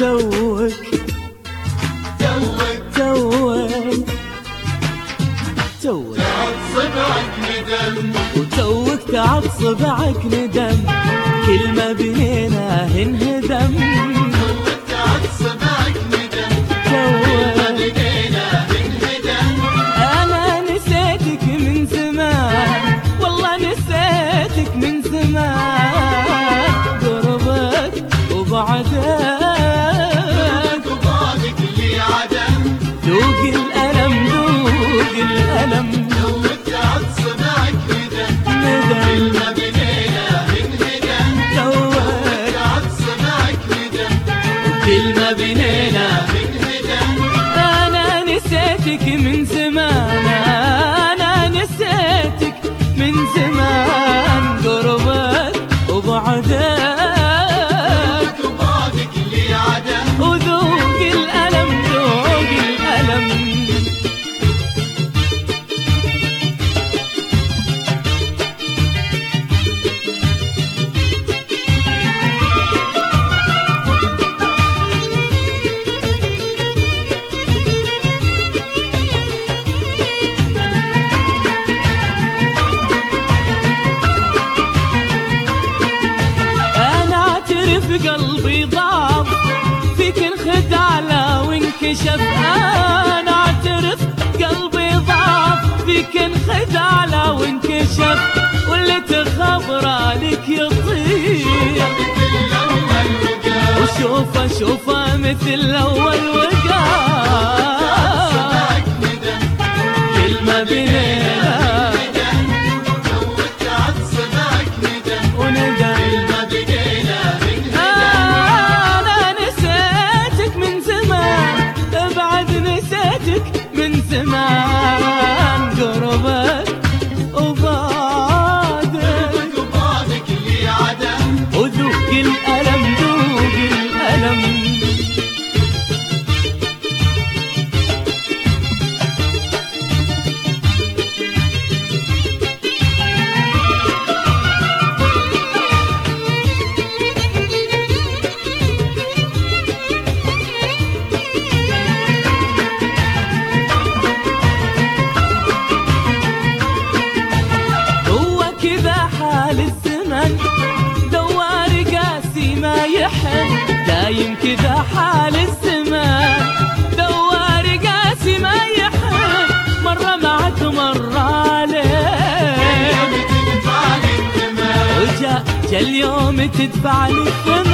توك صبعك ندم وتوك تعب صبعك ندم، كل ما بنينا انهدم. توك تعب صبعك ندم، كل ما بنينا انهدم. أنا نسيتك من زمان، والله نسيتك من زمان، قربك وبعدك اللي عدم. ذوق الألم ذوق الألم. توك تعب صبعك ندم، كل ما بنينا انهدم. توك تعب صبعك ندم، كل ما بنينا انهدم. أنا نسيتك من زمان، أنا نسيتك من زمان، قربك وبعدك اللي عدم. وذوق الألم ذوق الألم. قلبي ضاق فيك انخدع لو انكشف. انا اعترف قلبي ضاق فيك انخدع لو انكشف، واللي تخبره لك يطير وشوفه مثل اول وقار. كل ما بنينا من زمان، قربك وبعدك اللي عدم. وذوق الألم ذوق الألم. دوار قاسي ما يحن، دايم كذا حال الزمان. دوار قاسي ما يحن، مرة معك مرة عليك، وجا اليوم تدفع لي الثمن.